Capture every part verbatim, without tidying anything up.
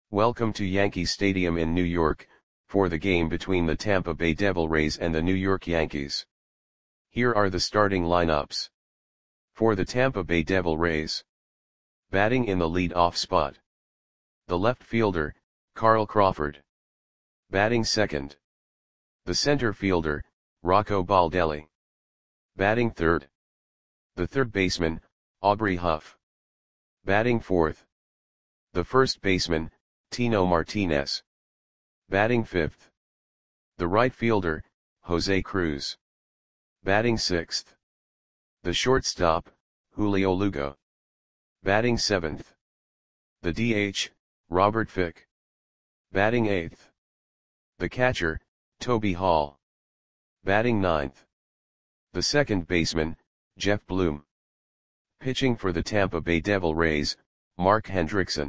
Welcome to Yankee Stadium in New York, for the game between the Tampa Bay Devil Rays and the New York Yankees. Here are the starting lineups. For the Tampa Bay Devil Rays. Batting in the lead-off spot. The left fielder, Carl Crawford. Batting second. The center fielder, Rocco Baldelli. Batting third. The third baseman, Aubrey Huff. Batting fourth. The first baseman, Tino Martinez. Batting fifth. The right fielder, Jose Cruz. Batting sixth. The shortstop, Julio Lugo. Batting seventh. The D H, Robert Fick. Batting eighth. The catcher, Toby Hall. Batting ninth. The second baseman, Jeff Bloom. Pitching for the Tampa Bay Devil Rays, Mark Hendrickson.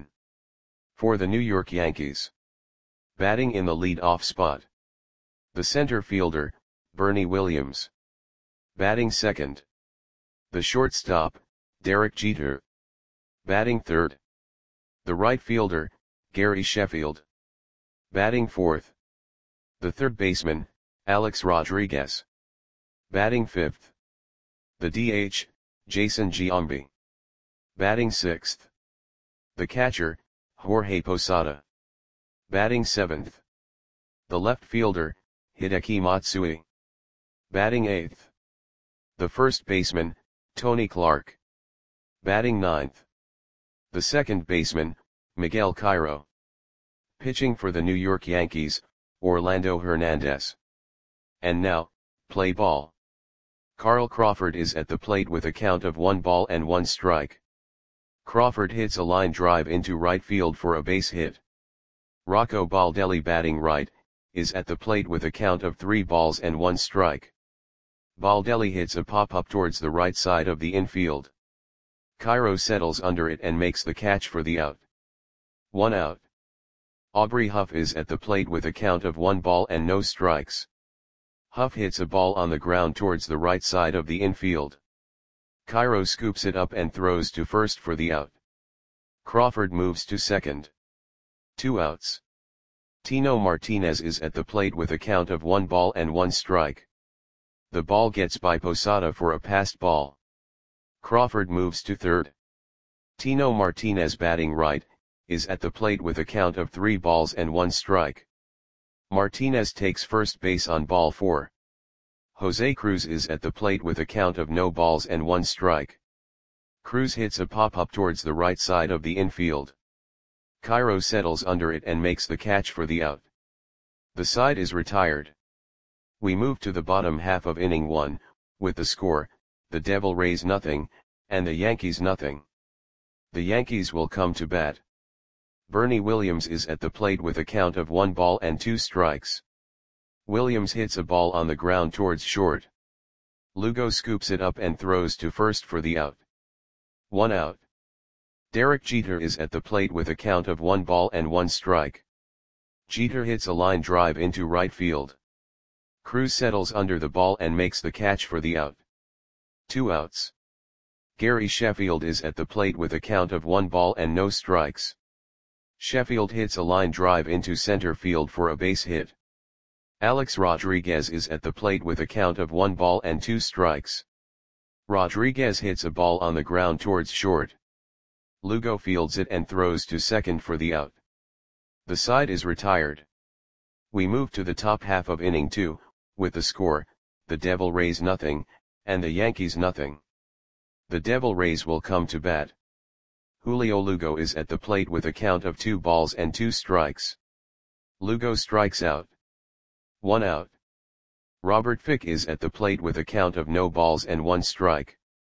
For the New York Yankees. Batting in the lead-off spot. The center fielder, Bernie Williams. Batting second. The shortstop, Derek Jeter. Batting third. The right fielder, Gary Sheffield. Batting fourth. The third baseman, Alex Rodriguez. Batting fifth. The D H, Jason Giambi. Batting sixth. The catcher, Jorge Posada. Batting seventh. The left fielder, Hideki Matsui. Batting eighth. The first baseman, Tony Clark. Batting ninth. The second baseman, Miguel Cairo. Pitching for the New York Yankees, Orlando Hernandez. And now, play ball. Carl Crawford is at the plate with a count of one ball and one strike. Crawford hits a line drive into right field for a base hit. Rocco Baldelli, batting right, is at the plate with a count of three balls and one strike. Baldelli hits a pop-up towards the right side of the infield. Cairo settles under it and makes the catch for the out. One out. Aubrey Huff is at the plate with a count of one ball and no strikes. Huff hits a ball on the ground towards the right side of the infield. Cairo scoops it up and throws to first for the out. Crawford moves to second. Two outs. Tino Martinez is at the plate with a count of one ball and one strike. The ball gets by Posada for a passed ball. Crawford moves to third. Tino Martinez, batting right, is at the plate with a count of three balls and one strike. Martinez takes first base on ball four. Jose Cruz is at the plate with a count of no balls and one strike. Cruz hits a pop-up towards the right side of the infield. Cairo settles under it and makes the catch for the out. The side is retired. We move to the bottom half of inning one, with the score, the Devil Rays nothing, and the Yankees nothing. The Yankees will come to bat. Bernie Williams is at the plate with a count of one ball and two strikes. Williams hits a ball on the ground towards short. Lugo scoops it up and throws to first for the out. One out. Derek Jeter is at the plate with a count of one ball and one strike. Jeter hits a line drive into right field. Cruz settles under the ball and makes the catch for the out. Two outs. Gary Sheffield is at the plate with a count of one ball and no strikes. Sheffield hits a line drive into center field for a base hit. Alex Rodriguez is at the plate with a count of one ball and two strikes. Rodriguez hits a ball on the ground towards short. Lugo fields it and throws to second for the out. The side is retired. We move to the top half of inning two, with the score, the Devil Rays nothing, and the Yankees nothing. The Devil Rays will come to bat. Julio Lugo is at the plate with a count of two balls and two strikes. Lugo strikes out. One out. Robert Fick is at the plate with a count of no balls and one strike.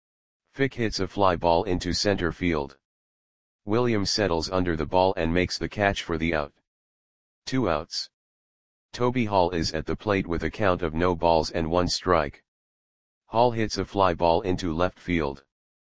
Fick hits a fly ball into center field. Williams settles under the ball and makes the catch for the out. Two outs. Toby Hall is at the plate with a count of no balls and one strike. Hall hits a fly ball into left field.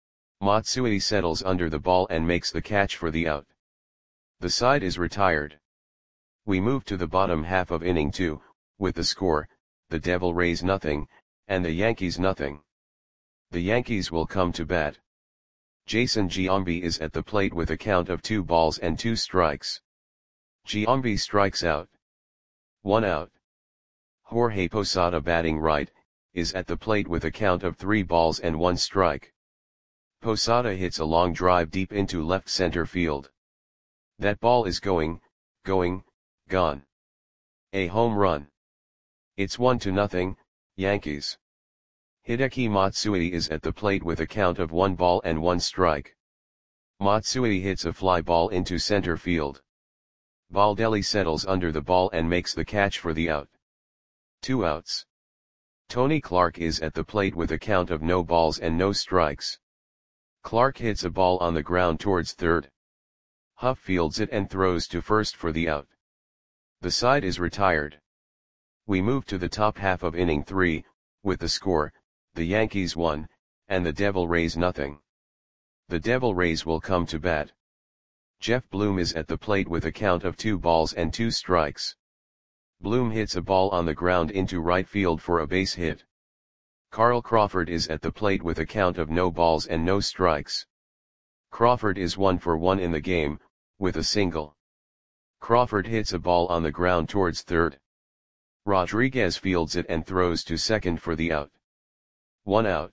Matsui settles under the ball and makes the catch for the out. The side is retired. We move to the bottom half of inning two, with the score, the Devil Rays nothing, and the Yankees nothing. The Yankees will come to bat. Jason Giambi is at the plate with a count of two balls and two strikes. Giambi strikes out. One out. Jorge Posada batting right, is at the plate with a count of three balls and one strike. Posada hits a long drive deep into left center field. That ball is going, going, gone. A home run. It's one to nothing, Yankees. Hideki Matsui is at the plate with a count of one ball and one strike. Matsui hits a fly ball into center field. Baldelli settles under the ball and makes the catch for the out. Two outs. Tony Clark is at the plate with a count of no balls and no strikes. Clark hits a ball on the ground towards third. Huff fields it and throws to first for the out. The side is retired. We move to the top half of inning three, with the score, the Yankees one, and the Devil Rays nothing. The Devil Rays will come to bat. Jeff Bloom is at the plate with a count of two balls and two strikes. Bloom hits a ball on the ground into right field for a base hit. Carl Crawford is at the plate with a count of no balls and no strikes. Crawford is one for one in the game, with a single. Crawford hits a ball on the ground towards third. Rodriguez fields it and throws to second for the out. One out.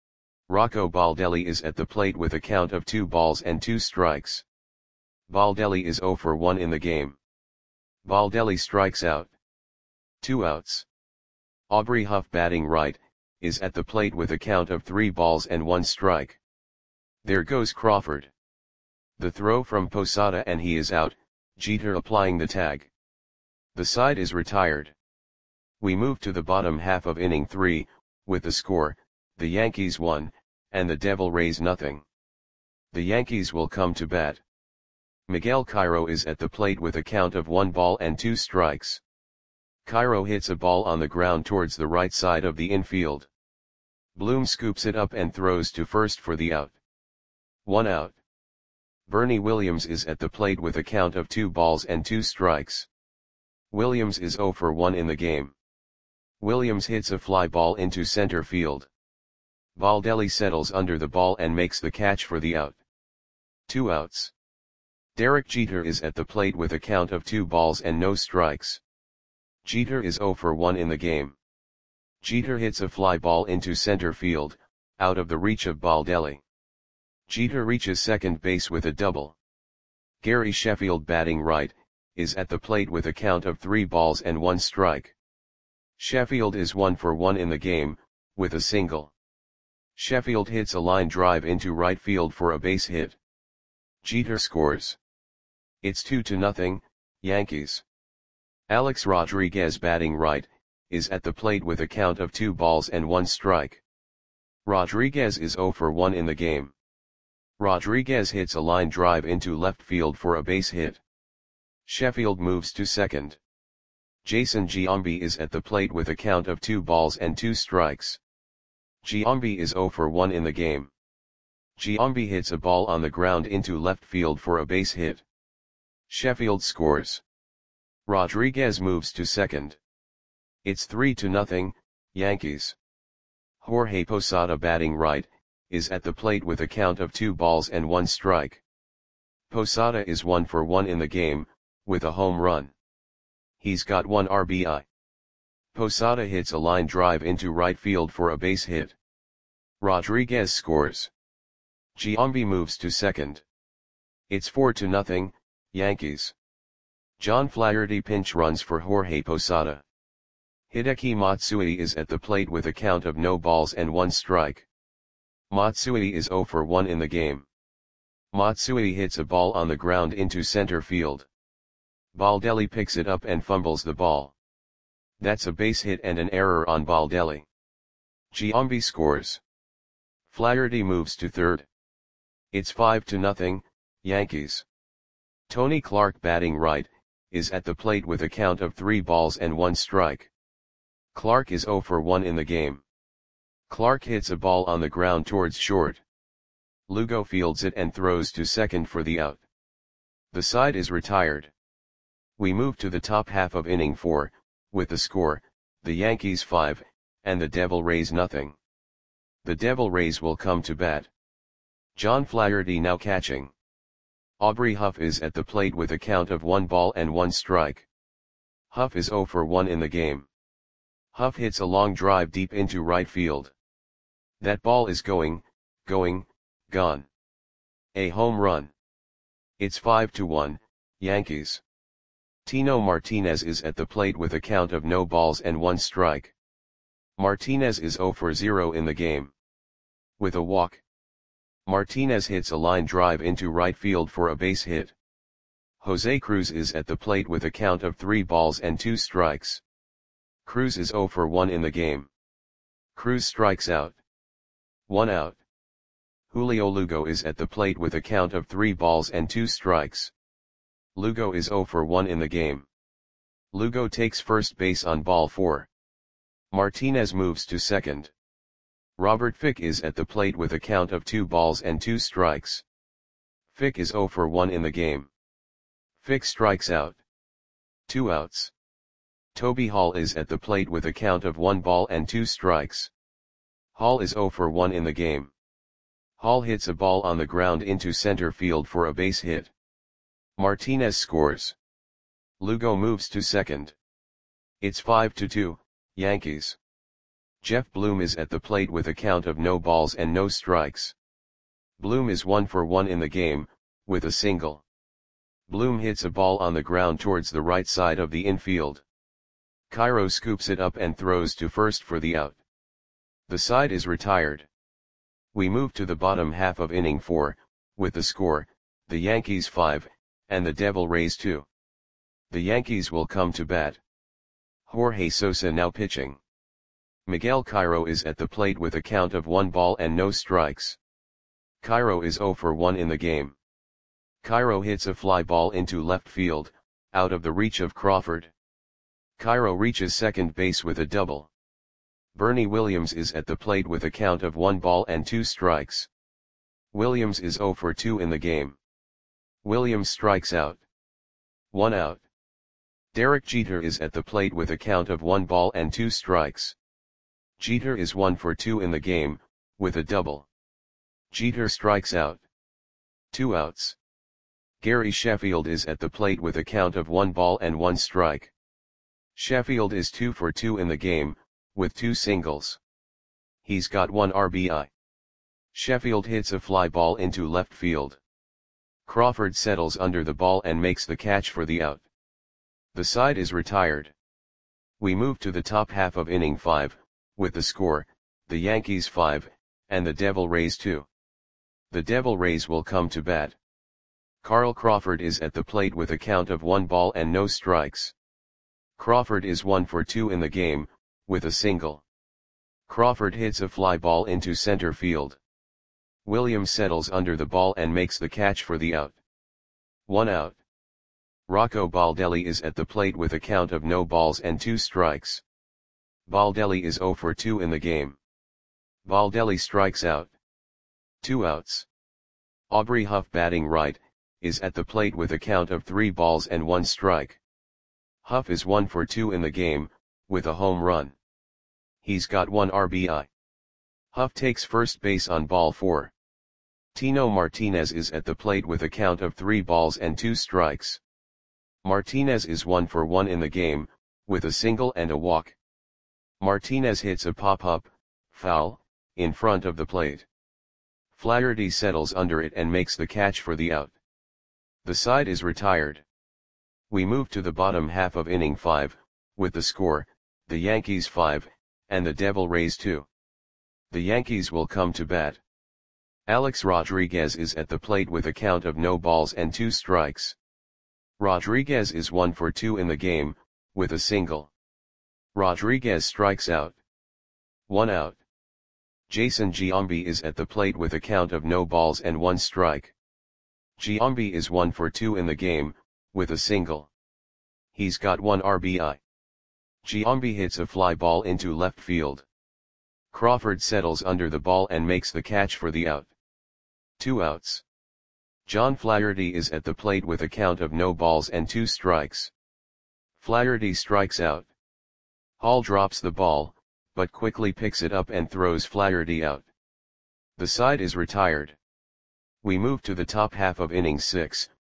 Rocco Baldelli is at the plate with a count of two balls and two strikes. Baldelli is zero for one in the game. Baldelli strikes out. Two outs. Aubrey Huff batting right, is at the plate with a count of three balls and one strike. There goes Crawford. The throw from Posada and he is out, Jeter applying the tag. The side is retired. We move to the bottom half of inning three, with the score, the Yankees one, and the Devil Rays nothing. The Yankees will come to bat. Miguel Cairo is at the plate with a count of one ball and two strikes. Cairo hits a ball on the ground towards the right side of the infield. Bloom scoops it up and throws to first for the out. One out. Bernie Williams is at the plate with a count of two balls and two strikes. Williams is zero for one in the game. Williams hits a fly ball into center field. Baldelli settles under the ball and makes the catch for the out. Two outs. Derek Jeter is at the plate with a count of two balls and no strikes. Jeter is zero for one in the game. Jeter hits a fly ball into center field, out of the reach of Baldelli. Jeter reaches second base with a double. Gary Sheffield batting right, is at the plate with a count of three balls and one strike. Sheffield is one for one in the game, with a single. Sheffield hits a line drive into right field for a base hit. Jeter scores. It's two to nothing, Yankees. Alex Rodriguez batting right, is at the plate with a count of two balls and one strike. Rodriguez is zero for one in the game. Rodriguez hits a line drive into left field for a base hit. Sheffield moves to second. Jason Giambi is at the plate with a count of two balls and two strikes. Giambi is zero for one in the game. Giambi hits a ball on the ground into left field for a base hit. Sheffield scores. Rodriguez moves to second. It's three to nothing, Yankees. Jorge Posada batting right, is at the plate with a count of two balls and one strike. Posada is one for one in the game, with a home run. He's got one R B I. Posada hits a line drive into right field for a base hit. Rodriguez scores. Giambi moves to second. It's four to nothing, Yankees. John Flaherty pinch runs for Jorge Posada. Hideki Matsui is at the plate with a count of no balls and one strike. Matsui is zero for one in the game. Matsui hits a ball on the ground into center field. Baldelli picks it up and fumbles the ball. That's a base hit and an error on Baldelli. Giambi scores. Flaherty moves to third. It's five to nothing, Yankees. Tony Clark batting right, is at the plate with a count of three balls and one strike. Clark is zero for one in the game. Clark hits a ball on the ground towards short. Lugo fields it and throws to second for the out. The side is retired. We move to the top half of inning four, with the score, the Yankees five, and the Devil Rays nothing. The Devil Rays will come to bat. John Flaherty now catching. Aubrey Huff is at the plate with a count of one ball and one strike. Huff is zero for one in the game. Huff hits a long drive deep into right field. That ball is going, going, gone. A home run. It's five to one, Yankees. Tino Martinez is at the plate with a count of no balls and one strike. Martinez is zero for zero in the game. With a walk. Martinez hits a line drive into right field for a base hit. Jose Cruz is at the plate with a count of three balls and two strikes. Cruz is zero for one in the game. Cruz strikes out. One out. Julio Lugo is at the plate with a count of three balls and two strikes. Lugo is zero for one in the game. Lugo takes first base on ball four. Martinez moves to second. Robert Fick is at the plate with a count of two balls and two strikes. Fick is zero for one in the game. Fick strikes out. Two outs. Toby Hall is at the plate with a count of one ball and two strikes. Hall is zero for one in the game. Hall hits a ball on the ground into center field for a base hit. Martinez scores. Lugo moves to second. It's five to two, Yankees. Jeff Bloom is at the plate with a count of no balls and no strikes. Bloom is one for one in the game, with a single. Bloom hits a ball on the ground towards the right side of the infield. Cairo scoops it up and throws to first for the out. The side is retired. We move to the bottom half of inning four, with the score, the Yankees five, and the Devil Rays two. The Yankees will come to bat. Jorge Sosa now pitching. Miguel Cairo is at the plate with a count of one ball and no strikes. Cairo is zero for one in the game. Cairo hits a fly ball into left field, out of the reach of Crawford. Cairo reaches second base with a double. Bernie Williams is at the plate with a count of one ball and two strikes. Williams is zero for two in the game. Williams strikes out. One out. Derek Jeter is at the plate with a count of one ball and two strikes. Jeter is one for two in the game, with a double. Jeter strikes out. Two outs. Gary Sheffield is at the plate with a count of one ball and one strike. Sheffield is two for two in the game, with two singles. He's got one R B I. Sheffield hits a fly ball into left field. Crawford settles under the ball and makes the catch for the out. The side is retired. We move to the top half of inning five, with the score, the Yankees five, and the Devil Rays two. The Devil Rays will come to bat. Carl Crawford is at the plate with a count of one ball and no strikes. Crawford is one for two in the game, with a single. Crawford hits a fly ball into center field. Williams settles under the ball and makes the catch for the out. One out. Rocco Baldelli is at the plate with a count of no balls and two strikes. Baldelli is zero for two in the game. Baldelli strikes out. Two outs. Aubrey Huff, batting right, is at the plate with a count of three balls and one strike. Huff is one for two in the game, with a home run. He's got one R B I. Huff takes first base on ball four. Tino Martinez is at the plate with a count of three balls and two strikes. Martinez is one for one in the game, with a single and a walk. Martinez hits a pop-up, foul, in front of the plate. Flaherty settles under it and makes the catch for the out. The side is retired. We move to the bottom half of inning five, with the score, the Yankees five, and the Devil Rays two. The Yankees will come to bat. Alex Rodriguez is at the plate with a count of no balls and two strikes. Rodriguez is one for two in the game, with a single. Rodriguez strikes out. One out. Jason Giambi is at the plate with a count of no balls and one strike. Giambi is one for two in the game, with a single. He's got one R B I. Giambi hits a fly ball into left field. Crawford settles under the ball and makes the catch for the out. Two outs. John Flaherty is at the plate with a count of no balls and two strikes. Flaherty strikes out. Hall drops the ball, but quickly picks it up and throws Flaherty out. The side is retired. We move to the top half of inning six,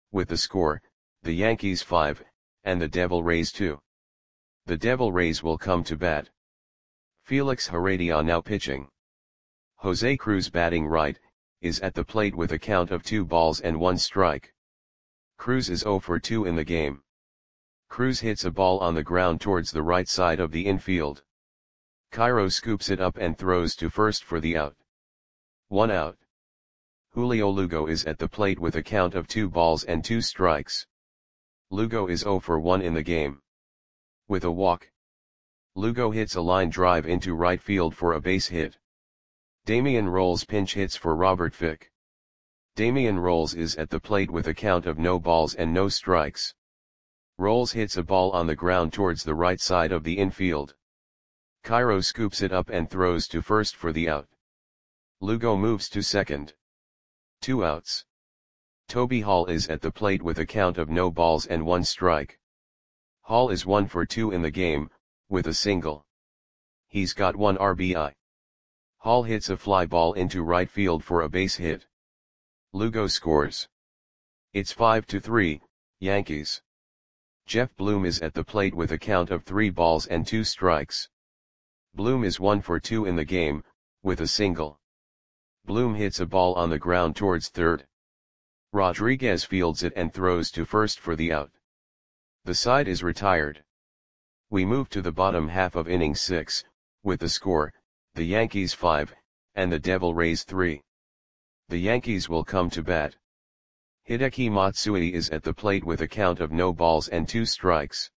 with the score, the Yankees five, and the Devil Rays two. The Devil Rays will come to bat. Felix Heredia now pitching. Jose Cruz batting right, is at the plate with a count of two balls and one strike. Cruz is zero for two in the game. Cruz hits a ball on the ground towards the right side of the infield. Cairo scoops it up and throws to first for the out. One out. Julio Lugo is at the plate with a count of two balls and two strikes. Lugo is zero for one in the game. With a walk, Lugo hits a line drive into right field for a base hit. Damian Rolls pinch hits for Robert Fick. Damian Rolls is at the plate with a count of no balls and no strikes. Rolls hits a ball on the ground towards the right side of the infield. Cairo scoops it up and throws to first for the out. Lugo moves to second. Two outs. Toby Hall is at the plate with a count of no balls and one strike. Hall is one for two in the game, with a single. He's got one R B I. Hall hits a fly ball into right field for a base hit. Lugo scores. It's five to three, Yankees. Jeff Bloom is at the plate with a count of three balls and two strikes. Bloom is one for two in the game, with a single. Bloom hits a ball on the ground towards third. Rodriguez fields it and throws to first for the out. The side is retired. We move to the bottom half of inning six, with the score, the Yankees five, and the Devil Rays three. The Yankees will come to bat. Hideki Matsui is at the plate with a count of no balls and two strikes.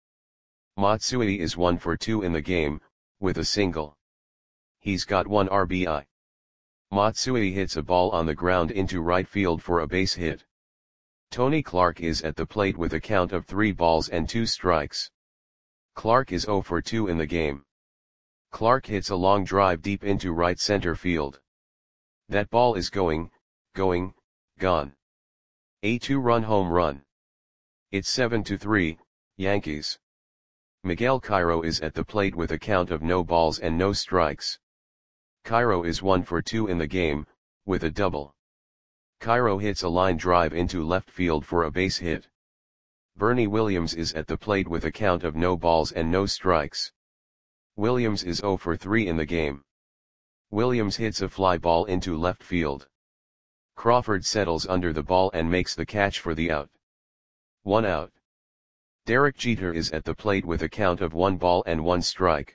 Matsui is one for two in the game, with a single. He's got one R B I. Matsui hits a ball on the ground into right field for a base hit. Tony Clark is at the plate with a count of three balls and two strikes. Clark is zero for two in the game. Clark hits a long drive deep into right center field. That ball is going, going, gone. A two-run home run. It's seven to three, Yankees. Miguel Cairo is at the plate with a count of no balls and no strikes. Cairo is one for two in the game, with a double. Cairo hits a line drive into left field for a base hit. Bernie Williams is at the plate with a count of no balls and no strikes. Williams is zero for three in the game. Williams hits a fly ball into left field. Crawford settles under the ball and makes the catch for the out. One out. Derek Jeter is at the plate with a count of one ball and one strike.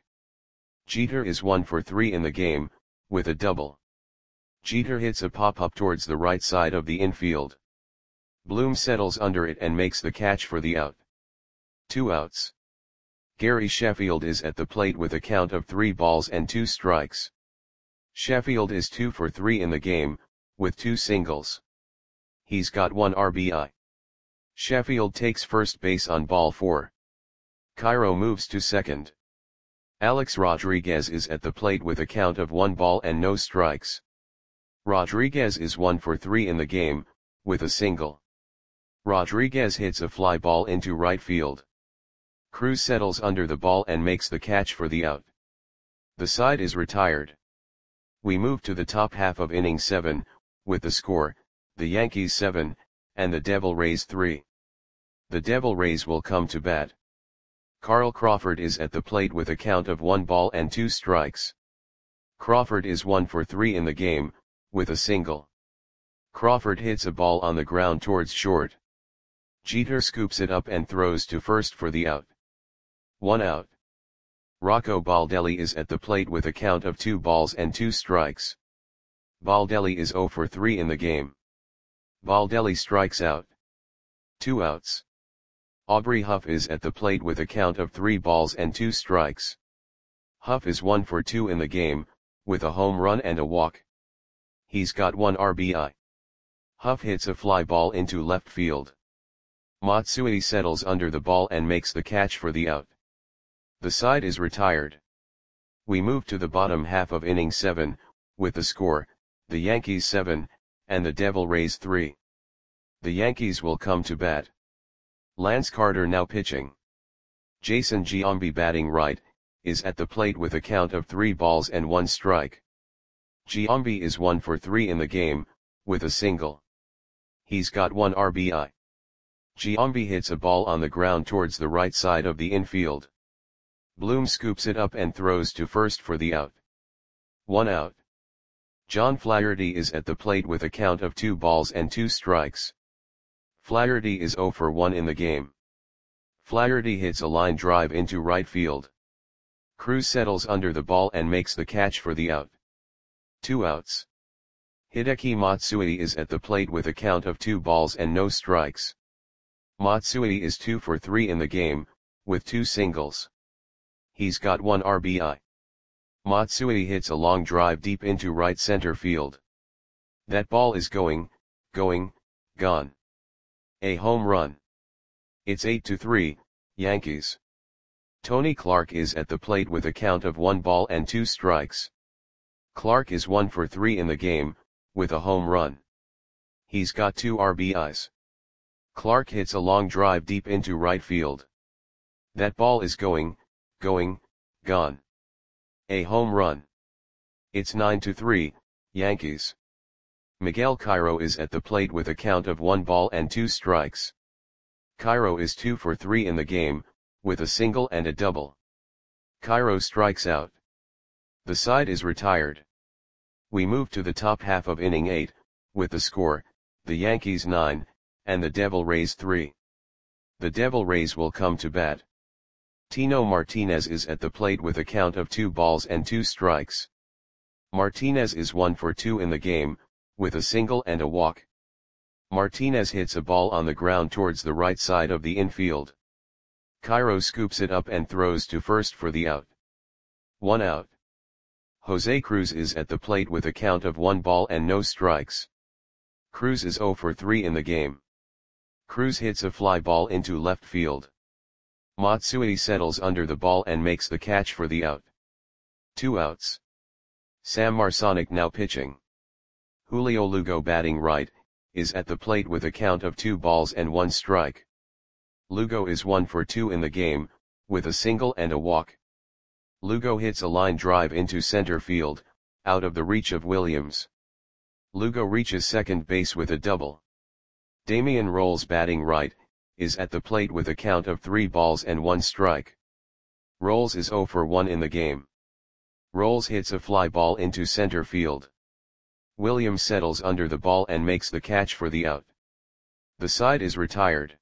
Jeter is one for three in the game, with a double. Jeter hits a pop-up towards the right side of the infield. Bloom settles under it and makes the catch for the out. Two outs. Gary Sheffield is at the plate with a count of three balls and two strikes. Sheffield is two for three in the game, with two singles. He's got one R B I. Sheffield takes first base on ball four. Cairo moves to second. Alex Rodriguez is at the plate with a count of one ball and no strikes. Rodriguez is one for three in the game, with a single. Rodriguez hits a fly ball into right field. Cruz settles under the ball and makes the catch for the out. The side is retired. We move to the top half of inning seven, with the score, the Yankees seven, and the Devil Rays three. The Devil Rays will come to bat. Carl Crawford is at the plate with a count of one ball and two strikes. Crawford is one for three in the game, with a single. Crawford hits a ball on the ground towards short. Jeter scoops it up and throws to first for the out. One out. Rocco Baldelli is at the plate with a count of two balls and two strikes. Baldelli is zero for three in the game. Baldelli strikes out. Two outs. Aubrey Huff is at the plate with a count of three balls and two strikes. Huff is one for two in the game, with a home run and a walk. He's got one R B I. Huff hits a fly ball into left field. Matsui settles under the ball and makes the catch for the out. The side is retired. We move to the bottom half of inning seven, with the score, the Yankees seven, and the Devil Rays three. The Yankees will come to bat. Lance Carter now pitching. Jason Giambi batting right, is at the plate with a count of three balls and one strike. Giambi is one for three in the game, with a single. He's got one R B I. Giambi hits a ball on the ground towards the right side of the infield. Bloom scoops it up and throws to first for the out. One out. John Flaherty is at the plate with a count of two balls and two strikes. Flaherty is zero for one in the game. Flaherty hits a line drive into right field. Cruz settles under the ball and makes the catch for the out. Two outs. Hideki Matsui is at the plate with a count of two balls and no strikes. Matsui is two for three in the game, with two singles. He's got one R B I. Matsui hits a long drive deep into right center field. That ball is going, going, gone. A home run. It's eight to three, Yankees. Tony Clark is at the plate with a count of one ball and two strikes. Clark is one for three in the game, with a home run. He's got two R B Is. Clark hits a long drive deep into right field. That ball is going, going, gone. A home run. It's nine to three, Yankees. Miguel Cairo is at the plate with a count of one ball and two strikes. Cairo is two for three in the game, with a single and a double. Cairo strikes out. The side is retired. We move to the top half of inning eight, with the score, the Yankees nine, and the Devil Rays three. The Devil Rays will come to bat. Tino Martinez is at the plate with a count of two balls and two strikes. Martinez is one for two in the game, with a single and a walk. Martinez hits a ball on the ground towards the right side of the infield. Cairo scoops it up and throws to first for the out. One out. Jose Cruz is at the plate with a count of one ball and no strikes. Cruz is zero for three in the game. Cruz hits a fly ball into left field. Matsui settles under the ball and makes the catch for the out. Two outs. Sam Marsonik now pitching. Julio Lugo batting right, is at the plate with a count of two balls and one strike. Lugo is one for two in the game, with a single and a walk. Lugo hits a line drive into center field, out of the reach of Williams. Lugo reaches second base with a double. Damian Rolls batting right, is at the plate with a count of three balls and one strike. Rolls is zero for one in the game. Rolls hits a fly ball into center field. Williams settles under the ball and makes the catch for the out. The side is retired.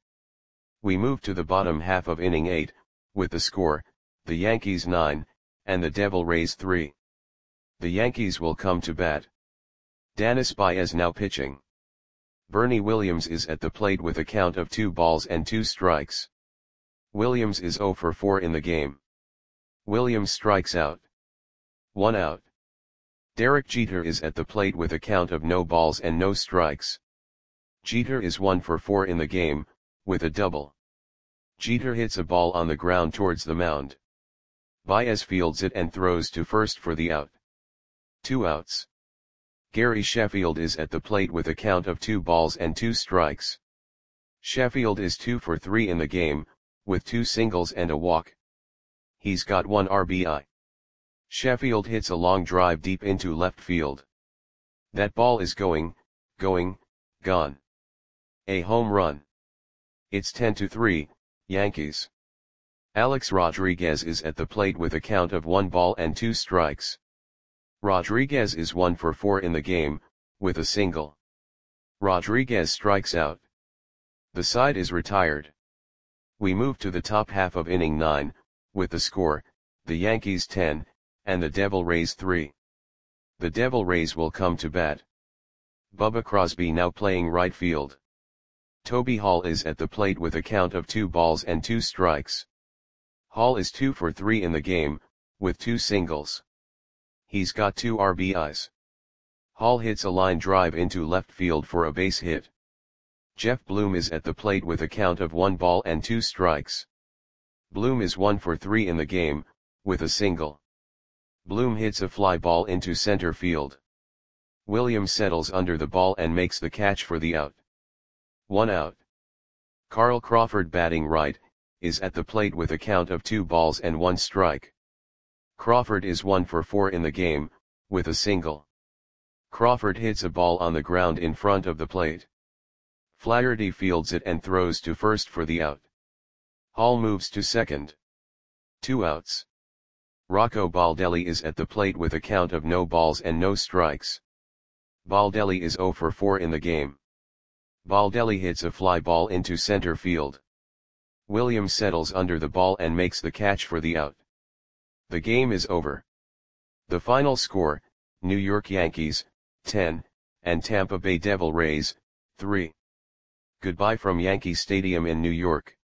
We move to the bottom half of inning eight, with the score, the Yankees nine, and the Devil Rays three. The Yankees will come to bat. Danis Baez now pitching. Bernie Williams is at the plate with a count of two balls and two strikes. Williams is zero for four in the game. Williams strikes out. One out. Derek Jeter is at the plate with a count of no balls and no strikes. Jeter is one for four in the game, with a double. Jeter hits a ball on the ground towards the mound. Baez fields it and throws to first for the out. Two outs. Gary Sheffield is at the plate with a count of two balls and two strikes. Sheffield is two for three in the game, with two singles and a walk. He's got one R B I. Sheffield hits a long drive deep into left field. That ball is going, going, gone. A home run. It's ten to three, Yankees. Alex Rodriguez is at the plate with a count of one ball and two strikes. Rodriguez is one for four in the game, with a single. Rodriguez strikes out. The side is retired. We move to the top half of inning nine, with the score, the Yankees ten, and the Devil Rays three. The Devil Rays will come to bat. Bubba Crosby now playing right field. Toby Hall is at the plate with a count of two balls and two strikes. Hall is two for three in the game, with two singles. He's got two R B Is. Hall hits a line drive into left field for a base hit. Jeff Bloom is at the plate with a count of one ball and two strikes. Bloom is one for three in the game, with a single. Bloom hits a fly ball into center field. Williams settles under the ball and makes the catch for the out. One out. Carl Crawford batting right, is at the plate with a count of two balls and one strike. Crawford is one for four in the game, with a single. Crawford hits a ball on the ground in front of the plate. Flaherty fields it and throws to first for the out. Hall moves to second. Two outs. Rocco Baldelli is at the plate with a count of no balls and no strikes. Baldelli is zero for four in the game. Baldelli hits a fly ball into center field. Williams settles under the ball and makes the catch for the out. The game is over. The final score, New York Yankees, ten, and Tampa Bay Devil Rays, three. Goodbye from Yankee Stadium in New York.